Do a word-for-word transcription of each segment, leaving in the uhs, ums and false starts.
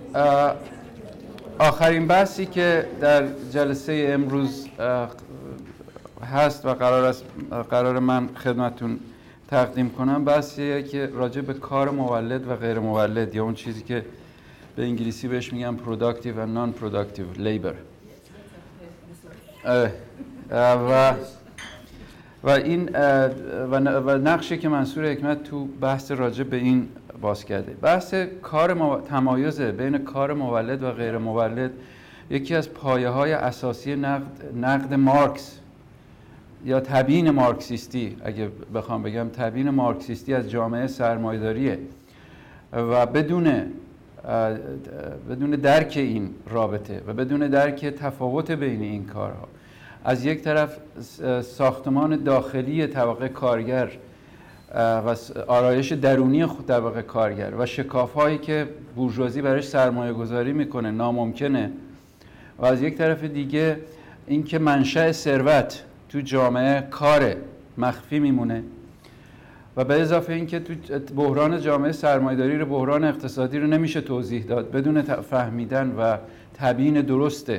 آخرین بحثی که در جلسه امروز هست و قرار است قرار من خدمتتون تقدیم کنم بحثیه که راجع به کار مولد و غیر مولد یا اون چیزی که به انگلیسی بهش میگم productive و non productive labor و و این و نقشی که منصور حکمت تو بحث راجع به این باز کرده. بحث کار مو... تمایز بین کار مولد و غیر مولد یکی از پایه‌های اساسی نقد نقد مارکس یا تبیین مارکسیستی، اگه بخوام بگم تبیین مارکسیستی از جامعه سرمایه‌داریه و بدون بدون درک این رابطه و بدون درک تفاوت بین این کارها، از یک طرف ساختمان داخلی طبقه کارگر و آرایش درونی خود طبقه کارگر و شکاف‌هایی که بورژوازی برایش سرمایه گذاری میکنه ناممکنه، و از یک طرف دیگه اینکه منشأ ثروت تو جامعه کار مخفی میمونه و به اضافه اینکه تو بحران جامعه سرمایه‌داری رو بحران اقتصادی رو نمیشه توضیح داد بدون فهمیدن و تبیین درست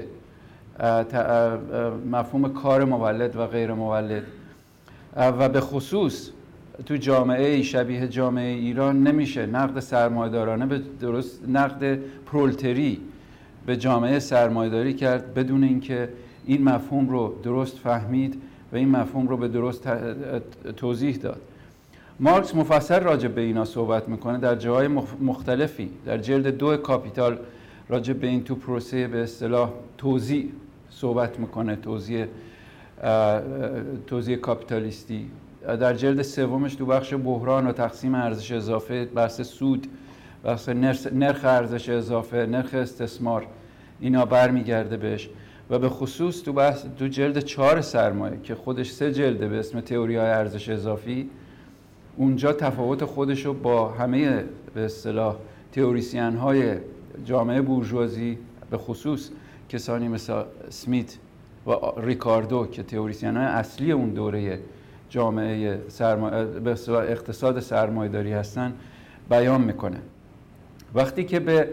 مفهوم کار مولد و غیر مولد. و به خصوص تو جامعه شبیه جامعه ایران نمیشه نقد سرمایه‌دارانه به درست نقد پرولتری به جامعه سرمایه‌داری کرد بدون اینکه این مفهوم رو درست فهمید و این مفهوم رو به درست توضیح داد. مارکس مفصل راجع به اینا صحبت میکنه در جاهای مختلفی. در جلد دو کاپیتال راجع به این تو پروسه به اصطلاح توزیع صحبت میکنه، توزیع توزیع کاپیتالیستی. در جلد سومش تو بخش بحران و تقسیم ارزش اضافه، بحث سود، بحث نرخ ارزش اضافه، نرخ استثمار، اینا برمیگرده بهش. و به خصوص تو بحث تو جلد چهار سرمایه که خودش سه جلده به اسم تئوری‌های ارزش اضافی، اونجا تفاوت خودش رو با همه به اصطلاح تئوریسین‌های جامعه بورژوازی، به خصوص کسانی مثل اسمیت و ریکاردو که تئوریسین‌های اصلی اون دوره جامعه سرمایه به اصطلاح اقتصاد سرمایه‌داری هستن، بیان میکنه. وقتی که به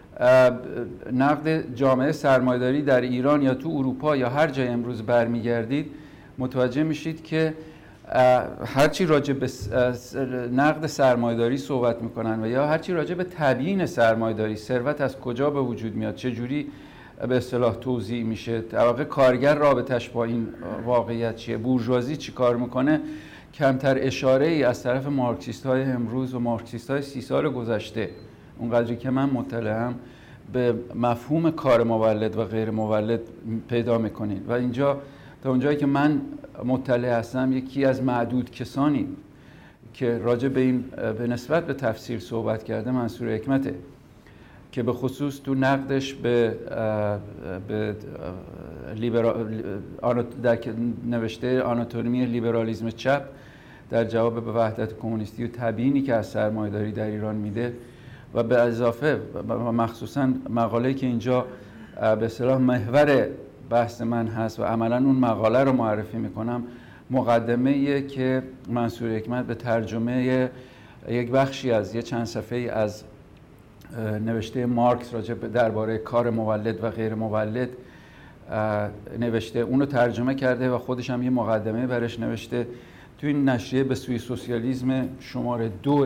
نقد جامعه سرمایه‌داری در ایران یا تو اروپا یا هر جای امروز برمیگردید، متوجه میشید که هرچی راجع به نقد سرمایه‌داری صحبت میکنن و یا هرچی راجع به تبیین سرمایه‌داری، ثروت از کجا به وجود میاد، چه جوری به اصطلاح توزیع میشه، طبقه کارگر رابطش با این واقعیت چیه، بورژوازی چی کار میکنه، کمتر اشاره ای از طرف مارکسیست های امروز و مارکسیست های سی سال گذشته، اونقدری که من مطلعم، به مفهوم کار مولد و غیر مولد پیدا میکنید. و اینجا تا اونجایی که من مطلع هستم، یکی از معدود کسانی که راجع به این به نسبت به تفسیر صحبت کرده منصور حکمته، که به خصوص تو نقدش به به لیبرال در نوشته آناتومی لیبرالیسم چپ در جواب به وحدت کمونیستی و تبیینی که از سرمایه‌داری در ایران میده، و به اضافه و مخصوصا مقاله‌ای که اینجا به اصطلاح محور بحث من هست و عملاً اون مقاله رو معرفی میکنم، مقدمه‌ایه که منصور حکمت به ترجمه یک بخشی از یه چند صفحه‌ای از نوشته مارکس راجع به درباره کار مولد و غیر مولد نوشته، اونو ترجمه کرده و خودش هم یه مقدمه برش نوشته. تو این نشریه به سوی سوسیالیسم شماره دو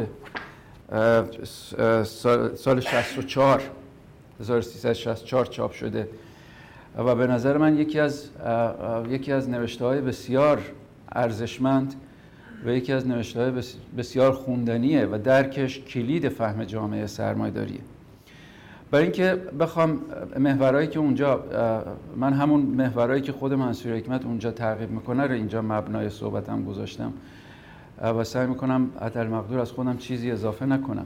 سال شصت و چهار هزار و سیصد و شصت و چهار چاپ شده و به نظر من یکی از یکی از نوشته‌های بسیار ارزشمند و یکی از نوشته‌های بسیار خوندنیه و درکش کلید فهم جامعه سرمایه‌داریه. برای اینکه بخوام محورایی که اونجا من همون محورایی که خود منصور حکمت اونجا تعقیب میکنه رو اینجا مبنای صحبتم گذاشتم و سعی میکنم حتی المقدور از خودم چیزی اضافه نکنم.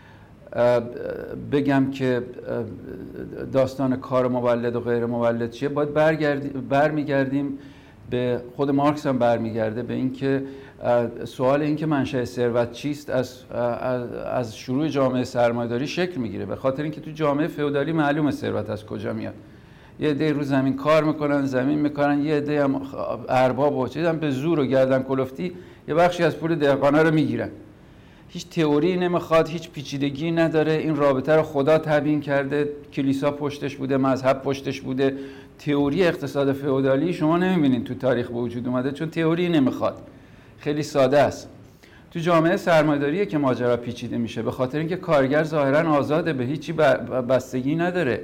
بگم که داستان کار مولد و غیر مولد چیه، باید برمیگردیم به خود مارکس هم برمیگرده به اینکه سوال اینکه منشأ ثروت چیست از از شروع جامعه سرمایه‌داری شکل میگیره، به خاطر اینکه تو جامعه فئودالی معلومه ثروت از کجا میاد. یه عده رو زمین کار میکنن، زمین میکنن، یه عده هم ارباب و چیزا به زور و گردن کلفتی یه بخشی از پول دهقانا رو میگیرن. هیچ تئوری نمیخواد، هیچ پیچیدگی نداره. این رابطه رو خدا تبیین کرده، کلیسا پشتش بوده، مذهب پشتش بوده. تئوری اقتصاد فئودالی شما نمیبینید تو تاریخ به وجود اومده، چون تئوری نمیخواد، خیلی ساده است. تو جامعه سرمایه‌داریه که ماجرا پیچیده میشه، به خاطر اینکه کارگر ظاهرا آزاده، به هیچی بستگی نداره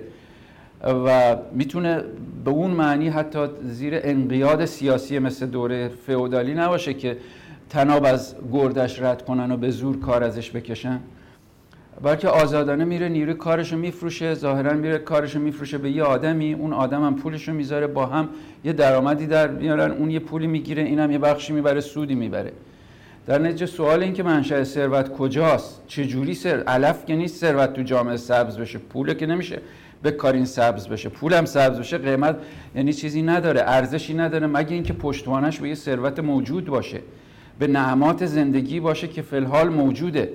و میتونه به اون معنی حتی زیر انقیاد سیاسی مثل دوره فئودالی نباشه که طناب از گردش رد کنن و به زور کار ازش بکشن، بلکه آزادانه میره نیروی کارشو میفروشه، ظاهرا میره کارشو میفروشه به یه آدمی، اون آدم هم پولشو میذاره، با هم یه درآمدی در میارن، اون یه پولی میگیره، اینم یه بخشی میبره، سودی میبره. در نتیجه سوال این که منشأ ثروت کجاست؟ چه جوری سر علف که نیست ثروت تو جامعه سبز بشه، پول که نمیشه به کارین سبز بشه، پولم سبز بشه قیمت یعنی چیزی نداره، ارزشی نداره، مگه اینکه پشتوانش به یه ثروت موجود باشه، به نعمات زندگی باشه که فی الحال موجوده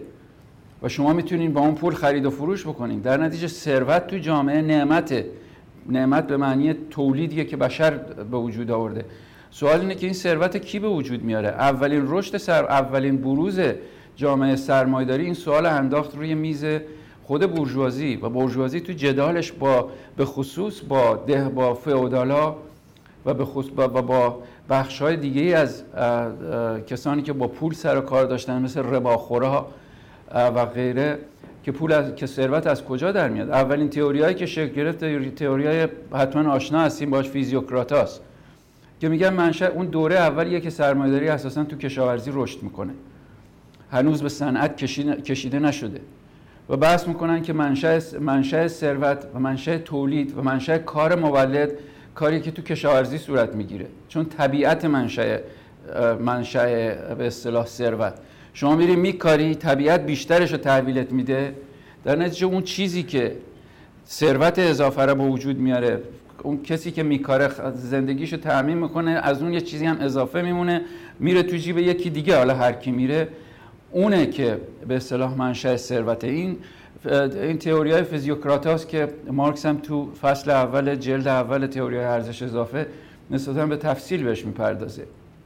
و شما میتونین با اون پول خرید و فروش بکنین. در نتیجه ثروت تو جامعه نعمته، نعمت به معنی تولیدیه که بشر به وجود آورده. سوال اینه که این ثروت کی به وجود میاره؟ اولین رشد سر اولین بروز جامعه سرمایه‌داری این سوال انداخت روی میز خود بورژوازی و بورژوازی تو جدالش با به خصوص با ده با فئودالا و به خصوص با, با بخش‌های دیگه از کسانی که با پول سر و کار داشتن مثل رباخورها و غیره که پول از که ثروت از کجا در میاد. اولین تئوریایی که شکل گرفت تئوریای حتما آشنا هستیم باش، فیزیوکراتاس، که میگن منشأ اون دوره اولیه که سرمایه‌داری اساساً تو کشاورزی رشد میکنه، هنوز به صنعت کشیده نشده و بحث میکنن که منشأ منشأ ثروت و منشأ تولید و منشأ کار مولد کاری که تو کشاورزی صورت میگیره، چون طبیعت منشأ منشأ به اصطلاح ثروت، شما میری میکاری طبیعت بیشترش رو تحویلت میده، در نتیجه اون چیزی که ثروت اضافه رو به وجود میاره، اون کسی که میکاره زندگیشو تأمین میکنه، از اون یه چیزی هم اضافه میمونه میره تو جیب یکی دیگه، حالا هر کی میره اونه که به اصطلاح منشأ ثروت. این این تئوریای فیزیوکراتاس که مارکس هم تو فصل اول جلد اول تئوریای ارزش اضافه نسبتاً به تفصیل بهش میپردازه.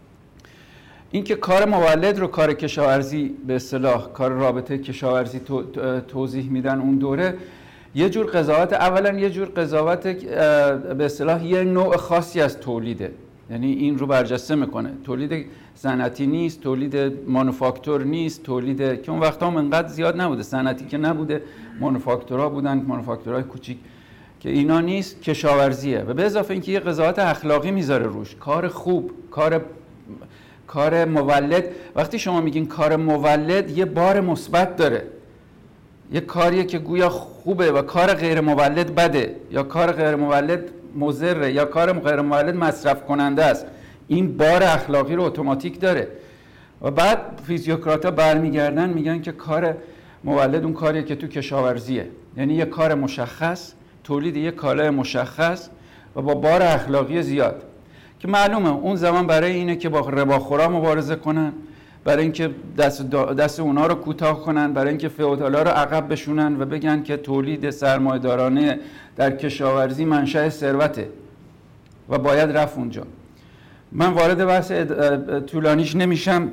این که کار مولد رو کار کشاورزی به اصطلاح کار رابطه کشاورزی تو، توضیح میدن اون دوره، یه جور قضاوت، اولا یه جور قضاوت به اصطلاح یه نوع خاصی از تولیده، یعنی این رو برجسته میکنه، تولید صنعتی نیست، تولید مانوفاکتور نیست، تولید که اون وقتا هم انقدر زیاد نبوده، صنعتی که نبوده، مانوفاکتورها بودن، مانوفاکتورهای کوچیک، که اینا نیست، کشاورزیه. و به اضافه اینکه یه قضاوت اخلاقی میذاره روش، کار خوب، کار کار مولد. وقتی شما میگین کار مولد یه بار مثبت داره، یه کاریه که گویا خوبه و کار غیر مولد بده، یا کار غیر مولد مضره، یا کار غیر مولد مصرف کننده است، این بار اخلاقی رو اتوماتیک داره. و بعد فیزیوکراتا برمیگردن میگن که کار مولد اون کاریه که تو کشاورزیه، یعنی یه کار مشخص، تولید یه کالای مشخص و با بار اخلاقی زیاد، که معلومه اون زمان برای اینه که با رباخورا مبارزه کنن، برای اینکه دست دست اونا رو کوتاه کنن، برای اینکه فئودالا رو عقب بشونن و بگن که تولید سرمایه‌دارانه در کشاورزی منشأ ثروته و باید رفت اونجا. من وارد بحث طولانیش نمیشم.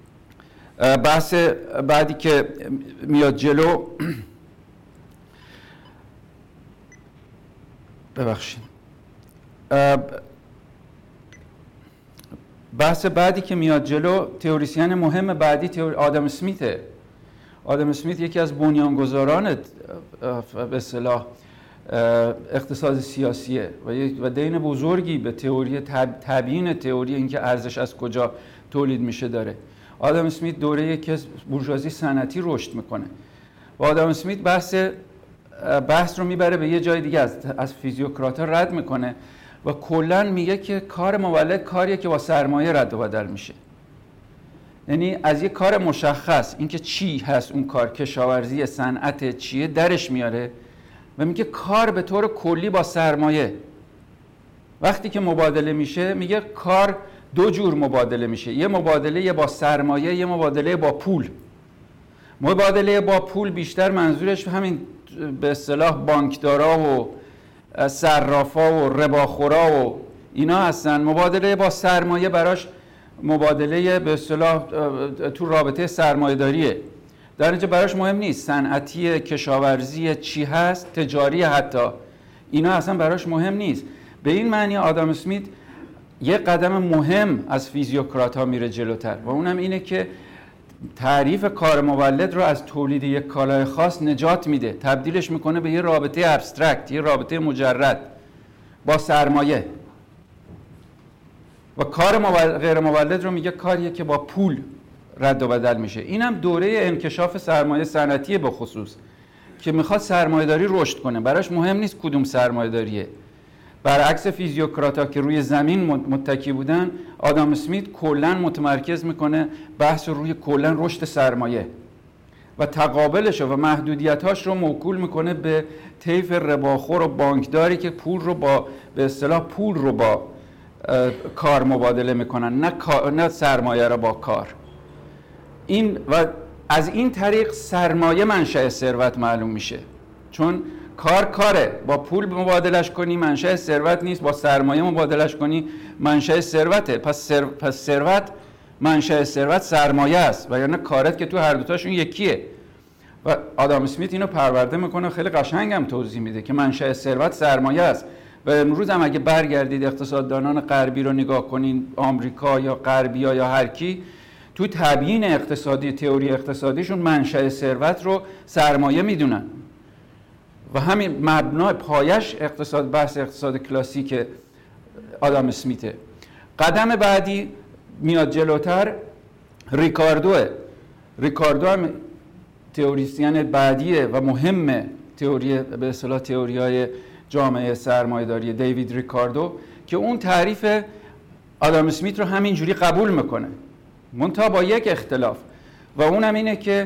بحث بعدی که میاد جلو ببخشید بحث بعدی که میاد جلو تئوریسین مهم بعدی تئوری آدم اسمیته. آدم اسمیت یکی از بنیانگذاران به اصطلاح اقتصاد سیاسیه و دین بزرگی به تئوری تبیین تئوری اینکه ارزش از کجا تولید میشه داره. آدم اسمیت دوره‌ای که بورژوازی صنعتی رشد میکنه و آدم اسمیت بحث بحث رو میبره به یه جای دیگه، از از فیزیوکراتا رد میکنه و کلا میگه که کار مولد کاریه که با سرمایه رد و بدل میشه، یعنی از یه کار مشخص اینکه چی هست اون کار، کشاورزی، صنعت چیه، درش میاره و میگه کار به طور کلی با سرمایه. وقتی که مبادله میشه میگه کار دو جور مبادله میشه، یه مبادله با سرمایه، یه مبادله با پول. مبادله با پول بیشتر منظورش همین به اصطلاح بانکدارا و صرافا و رباخورا و اینا هستن. مبادله با سرمایه براش مبادله به اصطلاح تو رابطه سرمایه‌داریه در اینجا براش مهم نیست صنعتی، کشاورزی، چی هست، تجاری، حتی اینا اصلا براش مهم نیست. به این معنی آدام اسمیت یه قدم مهم از فیزیوکرات ها میره جلوتر و اونم اینه که تعریف کار مولد رو از تولید یک کالای خاص نجات میده، تبدیلش میکنه به یه رابطه ابسترکت، یه رابطه مجرد با سرمایه، و کار مول... غیر مولد رو میگه کاریه که با پول رد و بدل میشه. اینم دوره انکشاف سرمایه صنعتی به خصوص که میخواد سرمایه‌داری رشد کنه، براش مهم نیست کدوم سرمایه‌داریه. برعکس فیزیوکراتا که روی زمین متکی بودن، آدام اسمیت کلاً متمرکز میکنه بحث روی کلاً رشد سرمایه و تقابلش و محدودیتاش رو موکول میکنه به طیف رباخور و بانکداری که پول رو با به اصطلاح پول رو با کار مبادله میکنن، نه نه سرمایه رو با کار. این و از این طریق سرمایه منشأ ثروت معلوم میشه، چون کار کاره، با پول مبادلش کنی منشأ ثروت نیست، با سرمایه مبادلش کنی منشأ ثروته. پس سر... پس ثروت منشأ ثروت سرمایه است و یعنی کارت که تو هر دوتاشون یکیه. و آدام اسمیت اینو پرورده میکنه، خیلی قشنگ هم توضیح میده که منشأ ثروت سرمایه است. و امروز هم اگه برگردید اقتصاددانان غربی رو نگاه کنین، آمریکا یا غربیا یا هر کی، تو تبیین اقتصادی، تئوری اقتصادیشون منشأ ثروت رو سرمایه میدونن و همین مبنای پایش اقتصاد، بحث اقتصاد کلاسیک آدام اسمیته. قدم بعدی میاد جلوتر، ریکاردوه. ریکاردو هم تئوریسین بعدیه و مهمه تئوری به اصطلاح تئوریای جامعه سرمایه‌داری، دیوید ریکاردو، که اون تعریف آدام اسمیت رو همینجوری قبول میکنه، منتها با یک اختلاف و اونم اینه که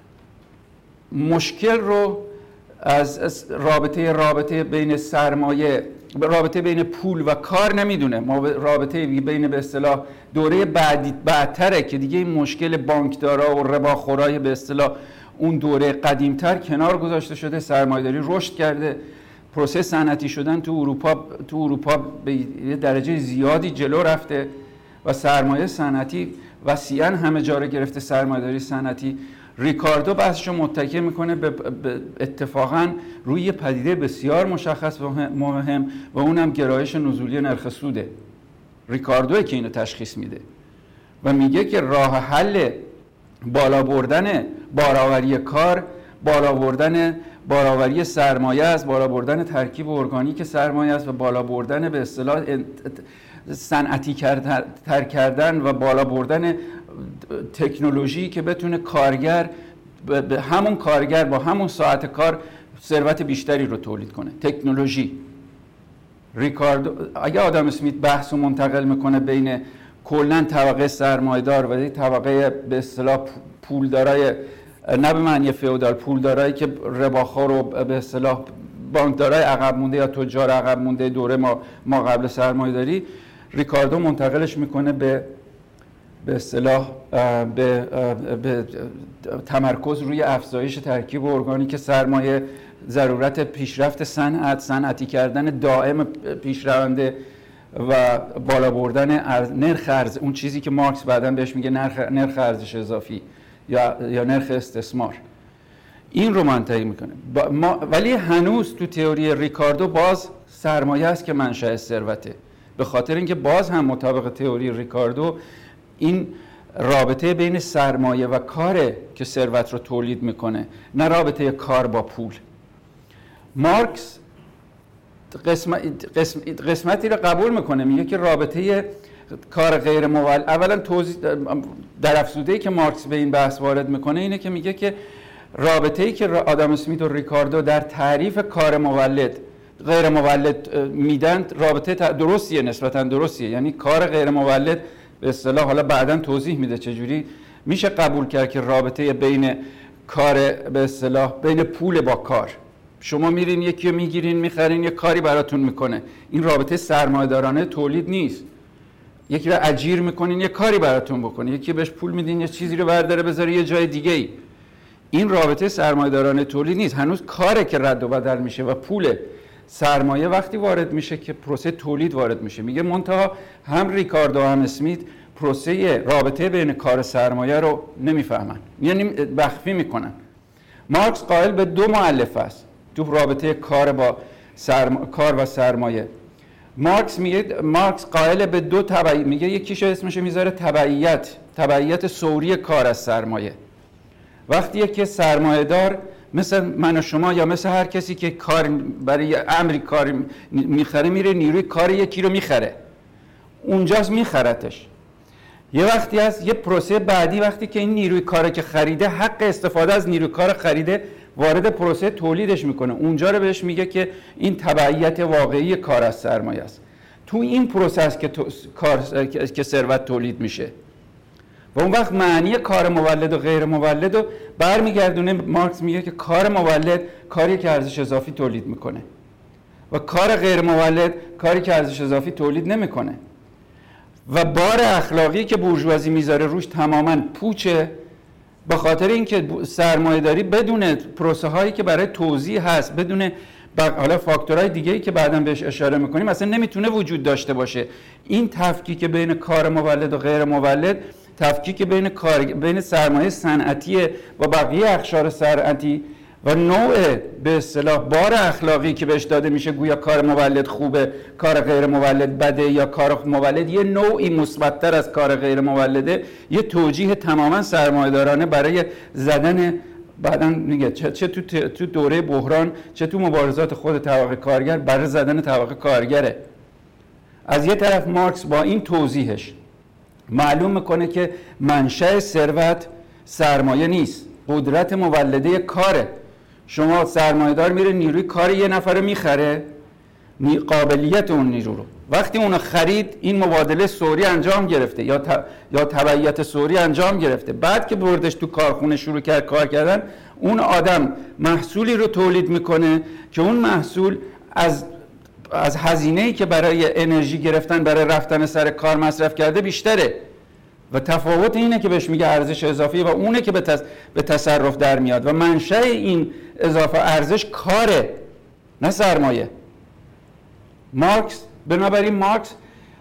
مشکل رو از رابطه رابطه بین سرمایه، رابطه بین پول و کار نمیدونه، ما رابطه بین به اصطلاح دوره بعدی بعدتره که دیگه این مشکل بانکدارا و رباخورای به اصطلاح اون دوره قدیمتر کنار گذاشته شده، سرمایه‌داری رشد کرده، پروسه صنعتی شدن تو اروپا تو اروپا به یه درجه زیادی جلو رفته و سرمایه صنعتی وسیعاً همه جا رو گرفته، سرمایه‌داری صنعتی. ریکاردو بحثشو متکی میکنه به اتفاقاً روی یه پدیده بسیار مشخص و مهم و اونم گرایش نزولی نرخ سوده. ریکاردوه که اینو تشخیص میده و میگه که راه حل بالا بردن بارآوری کار، بالا بردن بارآوری سرمایه است، بالا بردن ترکیب ارگانیک سرمایه است و بالا بردن به اصطلاح صنعتی کردن و بالا بردن تکنولوژی که بتونه کارگر به همون کارگر با همون ساعت کار ثروت بیشتری رو تولید کنه. تکنولوژی. ریکاردو اگه آدام اسمیت بحث رو منتقل میکنه بین کلا طبقه سرمایه‌دار و طبقه به اصطلاح پولدارای، نه به معنی فئودال، پولدارایی که رباخور و به اصطلاح بانکدارای عقب مونده یا تجار عقب مونده دوره ما ما قبل سرمایه‌داری، ریکاردو منتقلش میکنه به به اصطلاح به, به تمرکز روی افزایش ترکیب ارگانیک سرمایه، ضرورت پیشرفت صنعت، صنعتی کردن دائم پیشرونده و بالا بردن نرخ ارز، اون چیزی که مارکس بعداً بهش میگه نرخ نرخ ارزش اضافی یا یا نرخ استثمار. این رو منتهی میکنه. ولی هنوز تو تئوری ریکاردو باز سرمایه است که منشأ ثروته، به خاطر اینکه باز هم مطابق تئوری ریکاردو این رابطه بین سرمایه و کاره که ثروت رو تولید میکنه، نه رابطه کار با پول. مارکس قسمت قسم قسمتی رو قبول میکنه، میگه که رابطه کار غیر مولد، اولا توضیح در افزوده‌ای که مارکس به این بحث وارد میکنه اینه که میگه که رابطه‌ای که آدام اسمیت و ریکاردو در تعریف کار مولد غیر مولد میدن رابطه درستیه، نسبتا درستیه. یعنی کار غیر مولد به اصطلاح، حالا بعداً توضیح میده چجوری میشه قبول کرد که رابطه بین کار به اصطلاح بین پول با کار، شما میرین یکی رو میگیرین میخرین، یه کاری براتون میکنه، این رابطه سرمایه‌دارانه تولید نیست. یکی رو اجیر میکنین یه کاری براتون بکنه، یکی بهش پول میدین یه چیزی رو برداره بذاره یه جای دیگه ای. این رابطه سرمایه‌دارانه تولید نیست، هنوز کاره که رد و بدل میشه و پول سرمایه وقتی وارد میشه که پروسه تولید وارد میشه. میگه منتها هم ریکاردو هم اسمیت پروسه رابطه بین کار سرمایه رو نمیفهمن، یعنی مخفی میکنن. مارکس قائل به دو مؤلفه است تو رابطه کار با سرما... کار و سرمایه. مارکس میگه مارکس قائل به دو تبعیت، میگه یکیش اسمش میذاره تبعیت، تبعیت صوری کار از سرمایه. وقتی که سرمایه دار مثل من و شما یا مثل هر کسی که کار برای امری کار میخره، میره نیروی کار یکی رو میخره، اونجاست میخرتش. یه وقتی هست یه پروسه بعدی، وقتی که این نیروی کاری که خریده حق استفاده از نیروی کار خریده، وارد پروسه تولیدش میکنه، اونجا رو بهش میگه که این تبعیت واقعی کار از سرمایه است. تو این پروسه است که تو... کار که ثروت تولید میشه و اون وقت معنی کار مولد و غیر مولد رو برمیگردونه. مارکس میگه که کار مولد کاری که ارزش اضافی تولید میکنه و کار غیر مولد کاری که ارزش اضافی تولید نمیکنه و بار اخلاقی که بورژوازی میذاره روش تماما پوچه، به خاطر اینکه سرمایه‌داری بدون پروسه هایی که برای توزیع هست، بدون حالا فاکتورهای دیگه‌ای که بعداً بهش اشاره میکنیم اصلا نمیتونه وجود داشته باشه. این تفکیک بین کار مولد و غیر مولد، تفکیک بین کار بین سرمایه صنعتی و بقیه اقشار صنعتی و نوع به اصطلاح بار اخلاقی که بهش داده میشه، گویا کار مولد خوبه، کار غیر مولد بده، یا کار مولد یه نوعی مثبت‌تر از کار غیر مولده، یه توجیه تماما سرمایه‌دارانه برای زدن بعداً میگه چه, چه تو, تو دوره بحران، چه تو مبارزات خود طبقه کارگر برای زدن طبقه کارگره. از یه طرف مارکس با این توضیحش معلوم میکنه که منشأ ثروت سرمایه نیست، قدرت مولده کاره. شما سرمایه‌دار میره نیروی کار یه نفر رو میخره، قابلیت اون نیرو رو، وقتی اونو خرید این مبادله سوری انجام گرفته یا ت... یا تبعیت سوری انجام گرفته، بعد که بردش تو کارخونه شروع کرد کار کردن، اون آدم محصولی رو تولید میکنه که اون محصول از از هزینه‌ای که برای انرژی گرفتن برای رفتن سر کار مصرف کرده بیشتره و تفاوت اینه که بهش میگه ارزش اضافی و اونه که به, تص... به تصرف در میاد و منشأ این اضافه ارزش کاره، نه سرمایه. مارکس بنابراین مارکس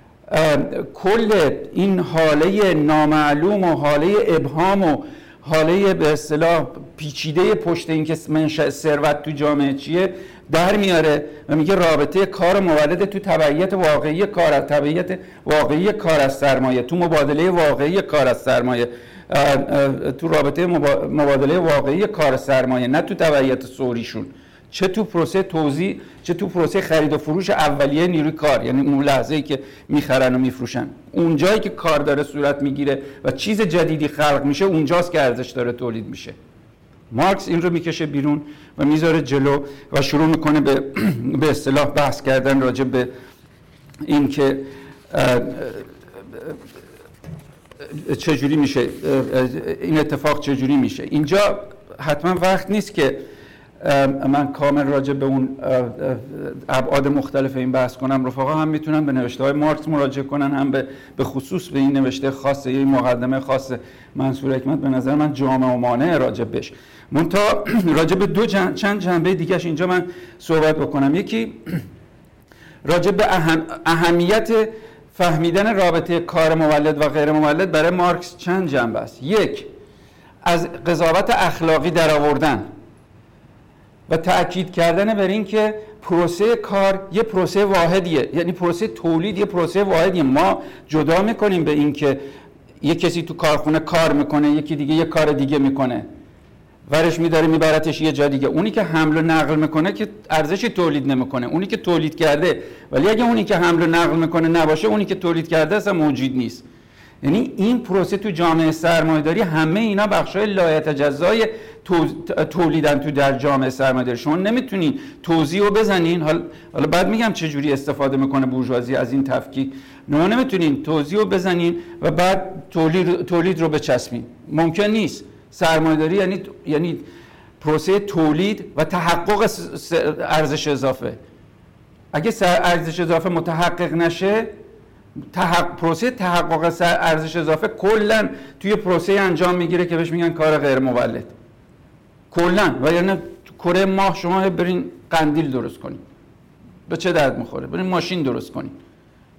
کل این حاله نامعلوم و حاله ابهام و حاله به اصطلاح پیچیده پشت این که منشأ ثروت تو جامعه چیه در میاره و میگه رابطه کار مولد تو تبعیت واقعی کار از تبعیت واقعی کار از سرمایه، تو مبادله واقعی کار از سرمایه، تو رابطه مبادله واقعی کار سرمایه، نه تو تبعیت صوریشون، چه تو پروسه توزیع چه تو پروسه خرید و فروش اولیه نیروی کار، یعنی اون لحظه‌ای که میخرن و میفروشن، اون جایی که کار داره صورت میگیره و چیز جدیدی خلق میشه، اونجاست که ارزش داره تولید میشه. مارکس این رو میکشه بیرون و میذاره جلو و شروع میکنه به به اصطلاح بحث کردن راجع به این که چجوری میشه این اتفاق، چجوری میشه. اینجا حتما وقت نیست که من کامل راجع به اون ابعاد مختلف این بحث کنم. رفقا هم میتونن به نوشته های مارکس مراجعه کنن، هم به به خصوص به این نوشته خاص، یه مقدمه خاص منصور حکمت به نظر من جامع و مانع راجع بهش. منتها راجع به دو جن... چند جنبه دیگهش اینجا من صحبت بکنم. یکی راجع به اهم... اهمیت فهمیدن رابطه کار مولد و غیر مولد برای مارکس چند جنبه است. یک، از قضاوت اخلاقی در آوردن و تأکید کردن بر این که پروسه کار یه پروسه واحدیه، یعنی پروسه تولید یه پروسه واحدیه. ما جدا میکنیم به این که یه کسی تو کارخونه کار میکنه، یکی دیگه یه کار دیگه میکنه، ورش میداره میبرتش یه جا دیگه. اونی که حمل و نقل میکنه که ارزشی تولید نمیکنه، اونی که تولید کرده. ولی اگه اونی که حمل و نقل میکنه نباشه، اونی که تولید کرده اصلا موجود نیست. یعنی این پروسه تو جامعه سرمایه‌داری همه اینا بخشای لایتجزای تولیدن تو در جامعه سرمایه‌داری. شما نمیتونین توزیع رو بزنین، حالا بعد میگم چه جوری استفاده میکنه بورژوازی از این تفکیک. شما نمیتونین توزیع رو بزنین و بعد تولید تولید رو بچسبین، ممکن نیست. سرمایه‌داری یعنی یعنی پروسه تولید و تحقق ارزش اضافه. اگه ارزش اضافه متحقق نشه، تحقق پروسه تحقق ارزش اضافه کلا توی پروسه انجام میگیره که بهش میگن کار غیر مولد کلا. و یعنی کره ماه شما برین قندیل درست کنین، به چه درد میخوره؟ برین ماشین درست کنین،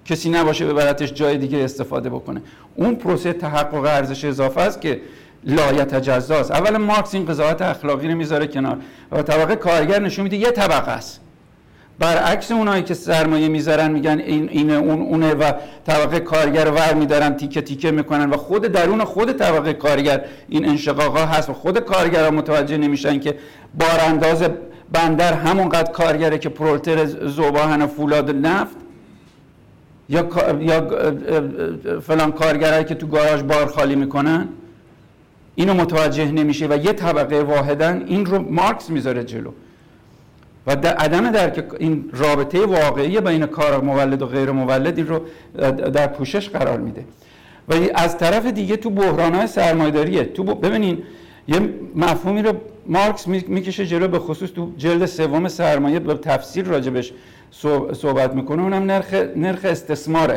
کسی نباشه ببرتش جای دیگه استفاده بکنه. اون پروسه تحقق ارزش اضافه است که لایتجزا است. اولا مارکس این قضاوت اخلاقی رو میذاره کنار و طبقه کارگر نشون میده یه طبقه است، برعکس اونایی که سرمایه میذارن میگن این اینه اون اونه و طبقه کارگر رو ور میدارن تیکه تیکه میکنن و خود درون خود طبقه کارگر این انشقاقا هست و خود کارگرها متوجه نمیشن که بارانداز بندر همونقدر کارگره که پرولتر ذوب‌آهن و فولاد نفت یا یا فلان کارگرایی که تو گاراژ بار خالی میکنن. اینو متوجه نمیشه و یه طبقه واحدن. این رو مارکس میذاره جلو و در عدم درک این رابطه واقعی بین کار مولد و غیر مولد این رو در پوشش قرار میده. و از طرف دیگه تو بحران‌های سرمایه‌داریه. تو ببینین یه مفهومی رو مارکس میکشه جلو، به خصوص تو جلد سوم سرمایه به تفصیل راجبش صحبت میکنه، اونم نرخ نرخ استثماره.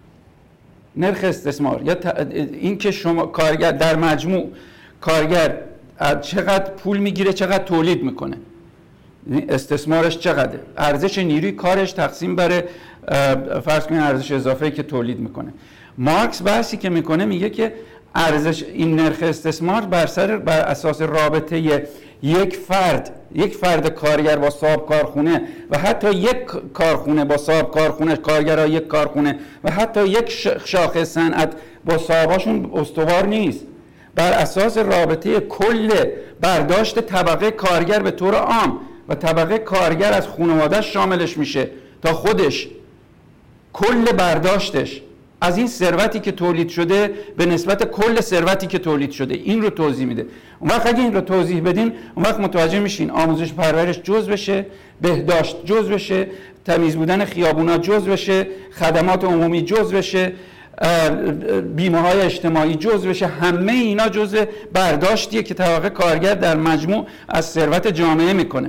نرخ استثمار یا این که شما کارگر در مجموع کارگر چقدر پول میگیره چقدر تولید میکنه، استثمارش چقدره، ارزش نیروی کارش تقسیم بر فرض کنید ارزش اضافه‌ای که تولید میکنه. مارکس بحثی که میکنه میگه که ارزش این نرخ استثمار بر سر بر اساس رابطه یک فرد یک فرد کارگر با صاحب کارخونه و حتی یک کارخونه با صاحب کارخونه، کارگرها یک کارخونه و حتی یک شاخه صنعت با صاحباشون استوار نیست. بر اساس رابطه کل برداشت طبقه کارگر به طور عام و طبقه کارگر از خانواده‌اش شاملش میشه تا خودش، کل برداشتش از این ثروتی که تولید شده به نسبت کل ثروتی که تولید شده، این رو توضیح میده. اون وقت اگه این رو توضیح بدین اون وقت متوجه میشین آموزش پرورش جزء بشه، بهداشت جزء بشه، تمیز بودن خیابونا جزء بشه، خدمات عمومی جزء بشه، بیمه های اجتماعی جزء بشه. همه اینا جزء برداشتیه که طبقه کارگر در مجموع از ثروت جامعه میکنه.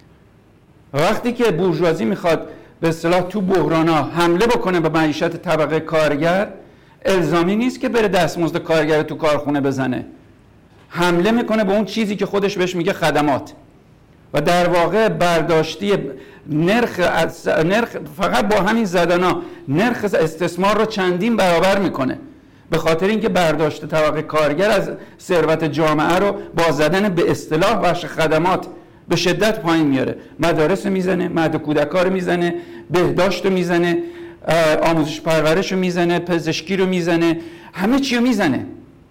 وقتی که بورژوازی میخواد به اصطلاح تو بحران‌ها حمله بکنه به معیشت طبقه کارگر، الزامی نیست که بره دستمزد کارگر تو کارخونه بزنه، حمله میکنه به اون چیزی که خودش بهش میگه خدمات و در واقع برداشتی نرخ نرخ فقط با همین زدنا نرخ استثمار رو چندین برابر میکنه، به خاطر اینکه برداشت طبقه کارگر از ثروت جامعه رو با زدن به اصطلاح بخش خدمات به شدت پایین میاره. مدارس رو میزنه، مهد کودک‌ها رو میزنه، بهداشت رو میزنه، آموزش پرورش رو میزنه، پزشکی رو میزنه، همه چی رو میزنه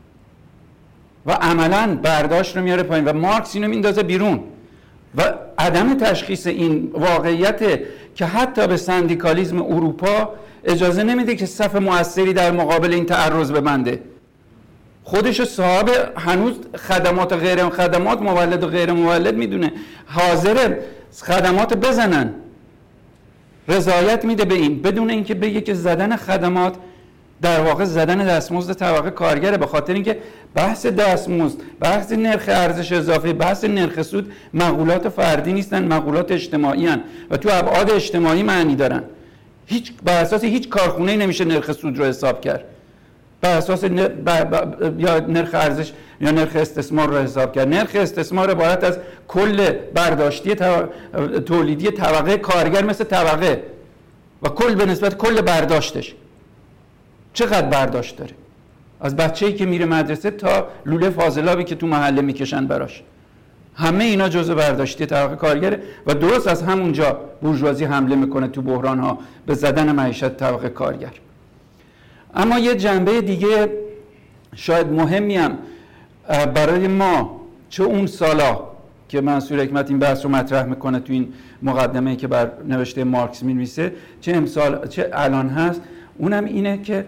و عملاً برداشت رو میاره پایین و مارکس اینو میندازه بیرون. و عدم تشخیص این واقعیت که حتی به سندیکالیسم اروپا اجازه نمیده که صف مؤثری در مقابل این تعرض ببنده. خودشو صاحب هنوز خدمات و غیر خدمات، مولد و غیر مولد میدونه، حاضر خدمات بزنن، رضایت میده به این، بدون اینکه بگه که زدن خدمات در واقع زدن دستمزد طبقه کارگره، به خاطر اینکه بحث دستمزد، بحث نرخ ارزش اضافه، بحث نرخ سود مقولات فردی نیستن، مقولات اجتماعی هن و تو ابعاد اجتماعی معنی دارن. هیچ بر اساس هیچ کارخونه‌ای نمیشه نرخ سود رو حساب کرد، بر اساس ن... ب... ب... یا نرخ ارزش یا نرخ استثمار رو حساب کرد. نرخ استثمار عبارت از کل برداشتی طب... تولیدی طبقه کارگر مثل طبقه و کل به نسبت کل برداشتش چقدر برداشت داره، از بچه‌ای که میره مدرسه تا لوله فاضلابی که تو محله میکشن براش، همه اینا جزء برداشتی طبقه کارگره و درست از همونجا بورژوازی حمله میکنه تو بحران‌ها به زدن معیشت طبقه کارگر. اما یه جنبه دیگه شاید مهمی هم برای ما، چه اون سالا که منصور حکمت این بحث رو مطرح میکنه تو این مقدمه‌ای که بر نوشته مارکس می‌نویسه، چه امسال چه الان هست، اونم اینه که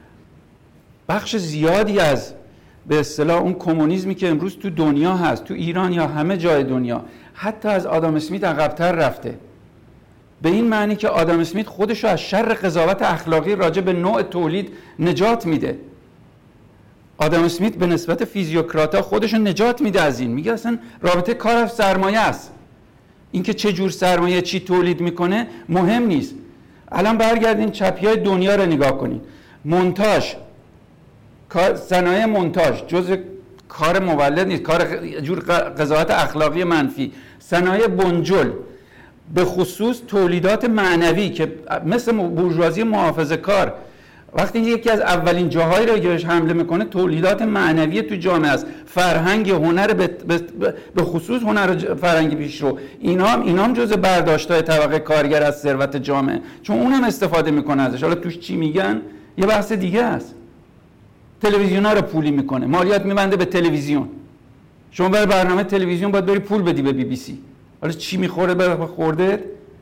بخش زیادی از به اصطلاح اون کمونیسمی که امروز تو دنیا هست، تو ایران یا همه جای دنیا، حتی از آدام اسمیت عقب‌تر رفته. به این معنی که آدام اسمیت خودش رو از شر قضاوت اخلاقی راجع به نوع تولید نجات میده. آدام اسمیت به نسبت فیزیوکراتا خودش رو نجات میده از این، میگه اصلا رابطه کار و سرمایه است، اینکه چه جور سرمایه چی تولید میکنه مهم نیست. الان برگردین چپیای دنیا رو نگاه کنین، مونتاژ، صنایع مونتاژ جزء کار مولد نیست، کار جور قضاوت اخلاقی منفی. صنایع بنجل، به خصوص تولیدات معنوی که مثل بورژوازی محافظه کار وقتی یکی از اولین جاهایی را که بهش حمله میکنه تولیدات معنوی تو جامعه است، فرهنگ، هنر، به خصوص هنر فرهنگی پیشرو، اینا هم اینا هم جزء برداشت‌های طبقه کارگر از ثروت جامعه، چون اونم استفاده میکنه ازش. حالا توش چی میگن یه بحث دیگه است. تلویزیون‌ها رو پولی میکنه، مالیات میبنده به تلویزیون. شما برای برنامه تلویزیون باید بری پول بدی به بی بی سی. حالا چی میخوره به خورده؟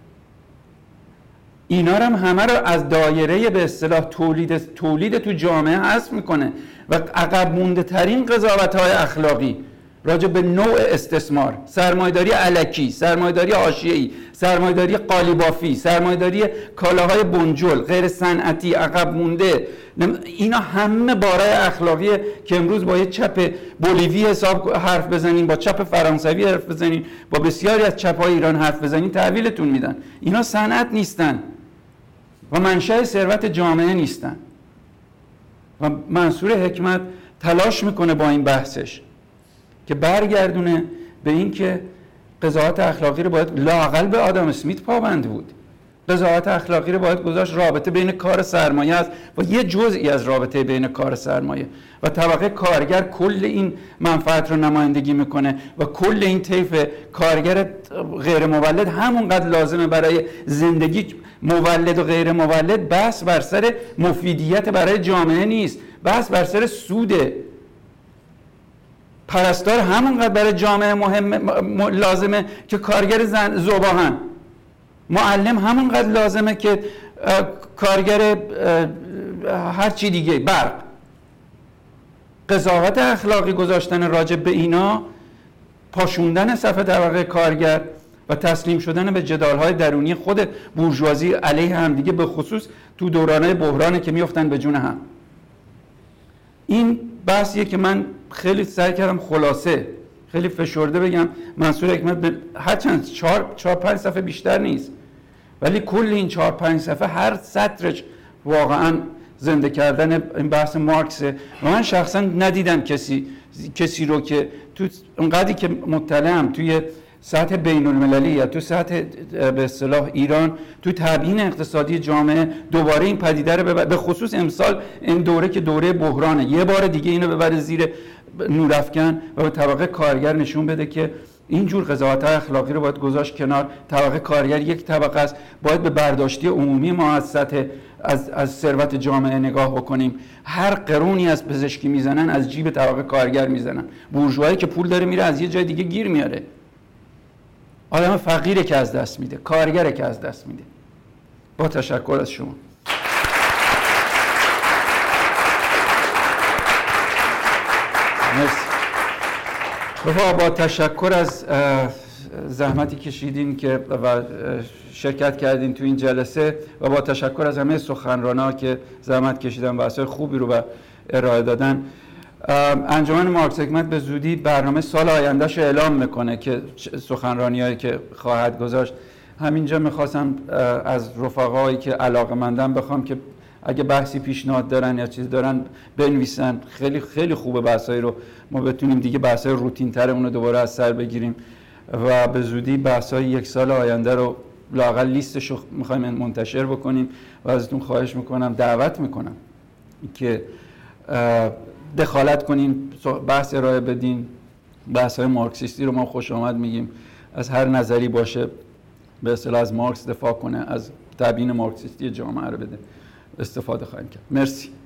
اینا هم همه رو از دایره به اصطلاح تولید تولید تو جامعه حذف میکنه و عقب مونده ترین قضاوت‌های اخلاقی راجع به نوع استثمار، سرمایه‌داری الکی، سرمایه‌داری حاشیه‌ای، سرمایه‌داری قالیبافی، سرمایه‌داری کالاهای بنجل، غیر صنعتی، عقب مونده، اینا همه بارای اخلاقیه که امروز با یه چپ بولیوی حساب حرف بزنین، با چپ فرانسوی حرف بزنین، با بسیاری از چپ‌های ایران حرف بزنین تحویلتون میدن. اینا صنعت نیستن و منشأ ثروت جامعه نیستن. و منصور حکمت تلاش میکنه با این بحثش که برگردونه به این که قضاوت اخلاقی رو باید لااقل به آدم اسمیت پابند بود. قضاوت اخلاقی رو باید گذاشت رابطه بین کار سرمایه است و یه جزئی از رابطه بین کار سرمایه و طبقه کارگر کل این منفعت رو نمایندگی میکنه و کل این طیف کارگر غیر مولد همونقدر لازمه برای زندگی. مولد و غیر مولد بحث بر سر مفیدیت برای جامعه نیست، بحث بر سر سوده. پرستار همونقدر برای جامعه مهم لازمه که کارگر زن زباهن. معلم همونقدر لازمه که کارگر هر چی دیگه، برق. قضاوت اخلاقی گذاشتن راجع به اینا، پاشوندن صف طبقه کارگر و تسلیم شدن به جدال‌های درونی خود بورژوازی علیه هم دیگه، به خصوص تو دورانه بحرانه که میافتن به جون هم. این بحثیه که من خیلی سعی کردم خلاصه خیلی فشرده بگم. منصور حکمت به هر چند چهار چهار پنج صفحه بیشتر نیست، ولی کل این چهار پنج صفحه هر سطرش واقعا زنده کردن این بحث مارکسه و من شخصا ندیدم کسی کسی رو که تو اونقدری که مطلعم توی سطح بین المللی یا تو سطح به اصطلاح ایران تو تبیین اقتصادی جامعه دوباره این پدیده رو ببر، به خصوص امسال این دوره که دوره بحرانه، یه بار دیگه اینو ببره زیر نورافکن و به طبقه کارگر نشون بده که اینجور قضاوت اخلاقی رو باید گذاشت کنار. طبقه کارگر یک طبقه است، باید به برداشتی عمومی ما از سطح از از ثروت جامعه نگاه بکنیم. هر قرونی از پزشکی میزنن از جیب طبقه کارگر میزنن. بورژوایی که پول داره میره از یه جای دیگه گیر میاره. آدم فقیره که از دست میده، کارگره که از دست میده. با تشکر از شما. مرسی. با تشکر از زحمتی کشیدین که و شرکت کردین تو این جلسه و با تشکر از همه سخنران‌ها که زحمت کشیدن، بحث‌های خوبی رو ارائه دادن. انجمن مارکس حکمت به زودی برنامه سال آیندهش اعلام میکنه که سخنرانی‌هایی که خواهد گذاشت. همینجا میخواستم از رفقایی که علاقه‌مندن بخوام که اگه بحثی پیشنهاد دارن یا چیز دارن بنویسن. خیلی خیلی خوبه بحثایی رو ما بتونیم دیگه بحثای روتین ترمون رو دوباره از سر بگیریم و به زودی بحثای یک سال آینده رو لااقل لیستش رو میخوایم منتشر بکنیم و ازتون خواهش میکنم، دعوت میکنم که دخالت کنین، بحث ارائه بدین. بحث‌های مارکسیستی رو ما خوش آمد میگیم، از هر نظری باشه به اصطلاح از مارکس دفاع کنه، از تبیین مارکسیستی جامعه رو بده، استفاده خواهیم کرد. مرسی.